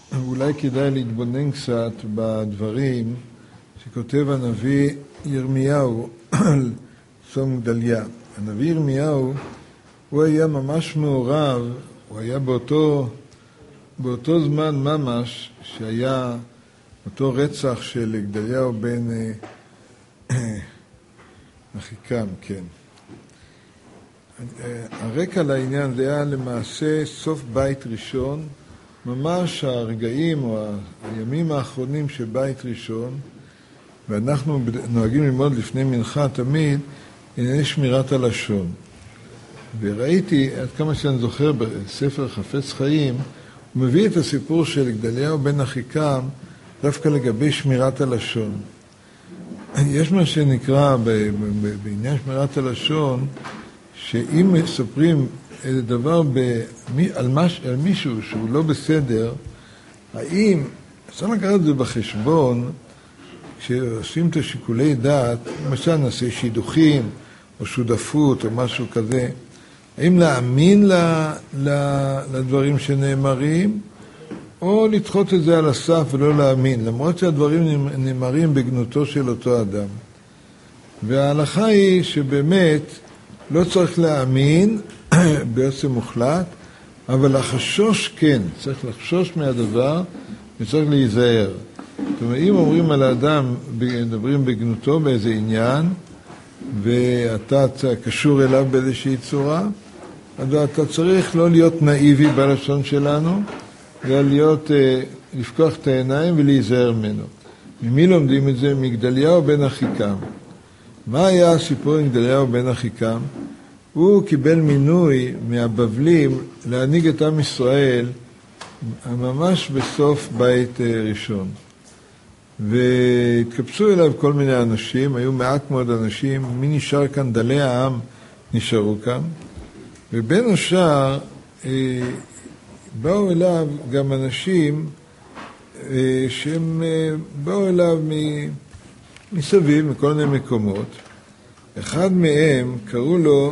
אולי כדאי להתבונן קצת בדברים שכותב הנביא ירמיהו על צום גדליה. הנביא ירמיהו, הוא היה ממש מעורב, הוא היה באותו זמן ממש שהיה אותו רצח של גדליהו בן אחיקם, כן. הרקע לעניין זה היה למעשה סוף בית ראשון, ממש הרגעים או הימים האחרונים של בית ראשון, ואנחנו נוהגים ללמוד לפני מנחה תמיד ענייני שמירת הלשון. וראיתי, עד כמה שאני זוכר בספר חפץ חיים, הוא מביא את הסיפור של גדליהו בן אחיקם דווקא לגבי שמירת הלשון. יש מה שנקרא בעניין שמירת הלשון, שאם מספרים איזה דבר על מישהו שהוא לא בסדר, האם צריך לקחת את זה בחשבון, כשעושים את השיקולי דעת, למשל נעשה שידוכים או שותפות או משהו כזה, האם להאמין לדברים שנאמרים, או לדחות את זה על הסף ולא להאמין, למרות שהדברים נאמרים בגנותו של אותו אדם. וההלכה היא שבאמת לא צריך להאמין בעצם מוחלט, אבל החשוש כן, צריך לחשוש מהדבר וצריך להיזהר. זאת אומרת, אם אומרים על האדם, מדברים בגנותו באיזה עניין, ואתה קשור אליו באיזושהי צורה, אז אתה צריך לא להיות נאיבי בלשון שלנו, אלא לפקוח את העיניים ולהיזהר ממנו. ממי לומדים את זה? מגדליהו בן אחיקם. מה היה הסיפור עם גדליהו בן אחיקם? הוא קיבל מינוי מהבבלים להנהיג את עם ישראל ממש בסוף בית ראשון. והתקבצו אליו כל מיני אנשים, היו מעט מאוד אנשים, מי נשאר כאן? דלי העם נשארו כאן. ובין השאר באו אליו גם אנשים שהם באו אליו מסביב, מכל מיני מקומות. אחד מהם קראו לו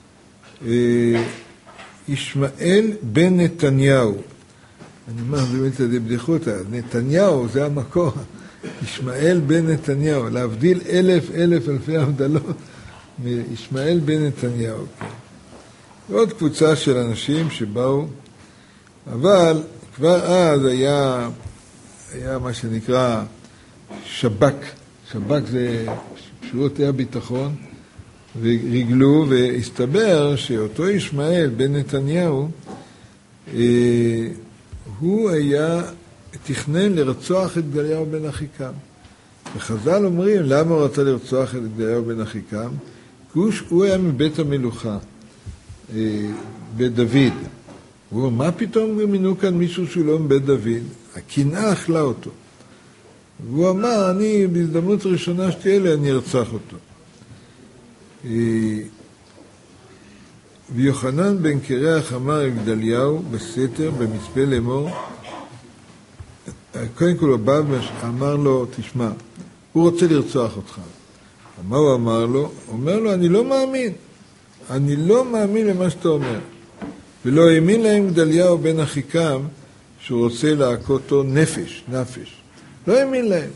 ישמעאל בן נתניהו. אני אומר, באמת זה בדיחותא, נתניהו זה המקור. ישמעאל בן נתניהו, להבדיל אלפי הבדלות מישמעאל בן נתניהו. ועוד קבוצה של אנשים שבאו, אבל כבר אז היה מה שנקרא שב"כ. שב"כ זה שירותי הביטחון, ורגלו, והסתבר שאותו ישמעאל בן נתניהו, הוא תכנן לרצוח את גדליהו בן אחיקם. וחז"ל אומרים, למה הוא רצה לרצוח את גדליהו בן אחיקם? כי הוא היה מבית המלוכה, בית דוד. הוא אומר, מה פתאום מינו כאן מישהו שהוא לא מבית דוד? הקנאה אכלה אותו. והוא אמר, אני בהזדמנות ראשונה שתהיה לי, אני ארצח אותו. ויוחנן בן קרח אמר לגדליהו בסתר, במצפה לאמור, קודם כל הוא בא ואמר לו, תשמע, הוא רוצה לרצוח אותך. מה הוא אמר לו? הוא אומר לו, אני לא מאמין. אני לא מאמין למה שאתה אומר. ולא האמין להם גדליהו בן אחיקם שהוא רוצה להכותו נפש. לא האמין להם.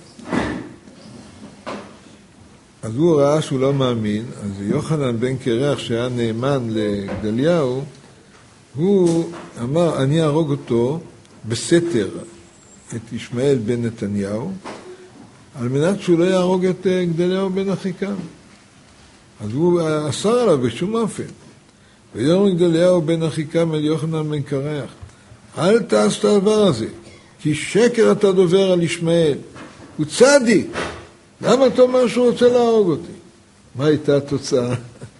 אז הוא ראה שהוא לא מאמין, אז יוחנן בן קרח שהיה נאמן לגדליהו, הוא אמר, אני אהרוג אותו בסתר, את ישמעאל בן נתניהו, על מנת שהוא לא יהרוג את גדליהו בן אחיקם. אז הוא אסר עליו בשום אופן. ויאמר גדליהו בן אחיקם אל יוחנן בן קרח, אל תעש את הדבר הזה, כי שקר אתה דובר על ישמעאל, הוא צדיק. למה אתה אומר שהוא רוצה להרוג אותי? מה הייתה התוצאה?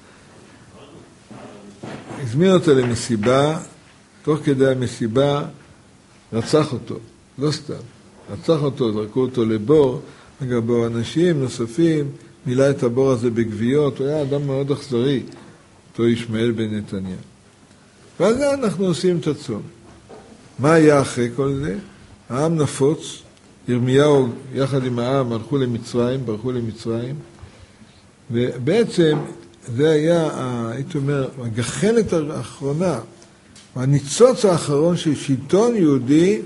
הזמין אותו למסיבה, תוך כדי המסיבה רצח אותו, לא סתם. רצח אותו, זרקו אותו לבור, אגב, בו אנשים נוספים, מילא את הבור הזה בגוויות, הוא היה אדם מאוד אכזרי, אותו ישמעאל בן נתניה. ועל זה אנחנו עושים את הצום. מה היה אחרי כל זה? העם נפוץ, ירמיהו יחד עם העם ברחו למצרים, ובעצם זה היה, הייתי אומר, הגחלת האחרונה, הניצוץ האחרון של שלטון יהודי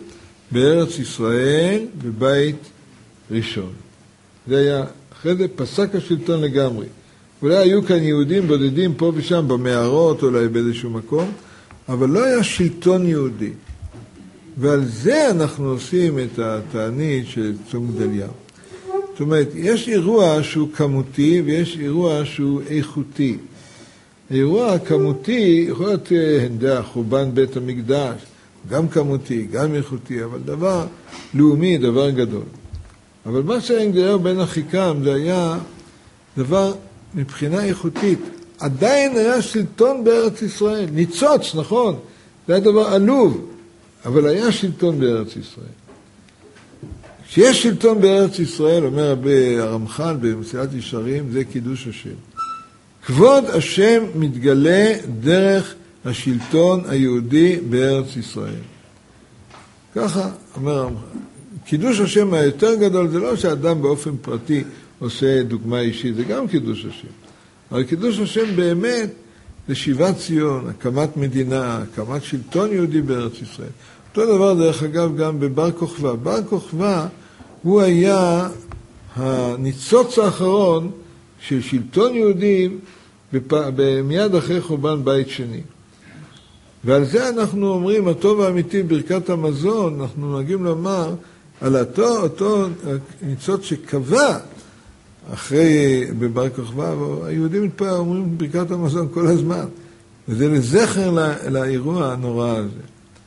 בארץ ישראל בבית ראשון. זה היה, אחרי זה פסק השלטון לגמרי. אולי היו כאן יהודים בודדים פה ושם במערות, אולי באיזשהו מקום, אבל לא היה שלטון יהודי. ועל זה אנחנו עושים את התענית של צום גדליהו. זאת אומרת, יש אירוע שהוא כמותי ויש אירוע שהוא איכותי. האירוע הכמותי יכול להיות חורבן בית המקדש, גם כמותי, גם איכותי, אבל דבר לאומי, דבר גדול. אבל מה שהיה גדליהו בן אחיקם זה היה דבר מבחינה איכותית. עדיין היה שלטון בארץ ישראל, ניצוץ, נכון, זה היה דבר עלוב, אבל היה שלטון בארץ ישראל. כשיש שלטון בארץ ישראל, אומר הרמח"ל במסילת ישרים, זה קידוש השם. כבוד השם מתגלה דרך השלטון היהודי בארץ ישראל. ככה אומר הרמח"ל. קידוש השם היותר גדול זה לא שאדם באופן פרטי עושה דוגמה אישית, זה גם קידוש השם. אבל קידוש השם באמת זה שיבת ציון, הקמת מדינה, הקמת שלטון יהודי בארץ ישראל. אותו דבר דרך אגב גם בבר כוכבא. בר כוכבא הוא היה הניצוץ האחרון של שלטון יהודי מיד אחרי חורבן בית שני. ועל זה אנחנו אומרים, הטוב האמיתי ברכת המזון, אנחנו נוהגים לומר על אותו ניצוץ שקבע אחרי בבר כוכבא, היהודים מתפעל אומרים ברכת המזון כל הזמן. וזה לזכר לאירוע הנורא הזה.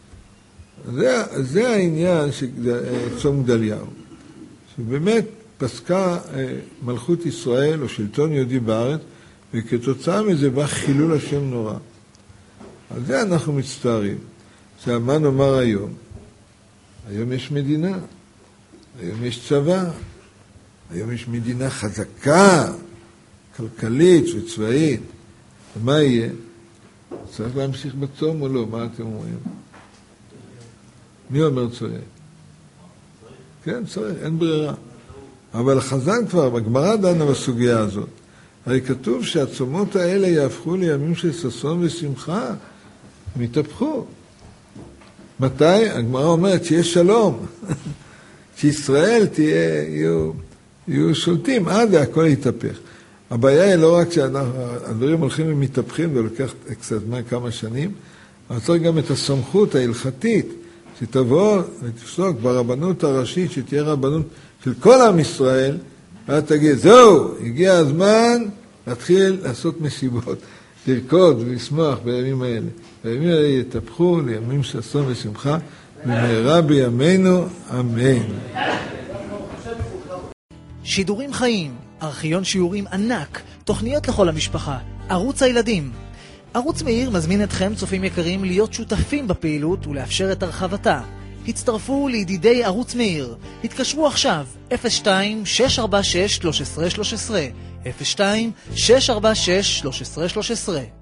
זה העניין של צום גדליהו. שבאמת פסקה מלכות ישראל או שלטון יהודי בארץ, וכתוצאה מזה בא חילול השם נורא. על זה אנחנו מצטערים. עכשיו, מה נאמר היום? היום יש מדינה, היום יש צבא, היום יש מדינה חזקה, כלכלית וצבאית. ומה יהיה? צריך להמשיך בצום או לא? מה אתם אומרים? מי אומר צריך? כן, צריך, אין ברירה. אבל חז"ל כבר, בגמרא דנה בסוגיה הזאת. הרי כתוב שהצומות האלה יהפכו לימים של ששון ושמחה. הם יתהפכו. מתי? הגמרא אומרת שיש שלום. שישראל יהיו שולטים, עד הכל יתהפך. הבעיה היא לא רק שהדברים הולכים ומתהפכים, ולוקח קצת זמן כמה שנים, אבל צריך גם את הסמכות ההלכתית, שתבוא ותפסוק ברבנות הראשית, שתהיה רבנות של כל עם ישראל, ואת תגיד, זהו, הגיע הזמן להתחיל לעשות מסיבות, לרקוד ולשמוח בימים האלה. בימים האלה יתהפכו לימים של ששון ושמחה, במהרה בימינו, אמן. שידורים חיים, ארכיון שיעורים ענק, תוכניות לכל המשפחה, ערוץ הילדים. ערוץ מאיר מזמין אתכם, צופים יקרים, להיות שותפים בפעילות ולאפשר את הרחבתה. הצטרפו לידידי ערוץ מאיר. התקשרו עכשיו 02-646-1313 02-646-1313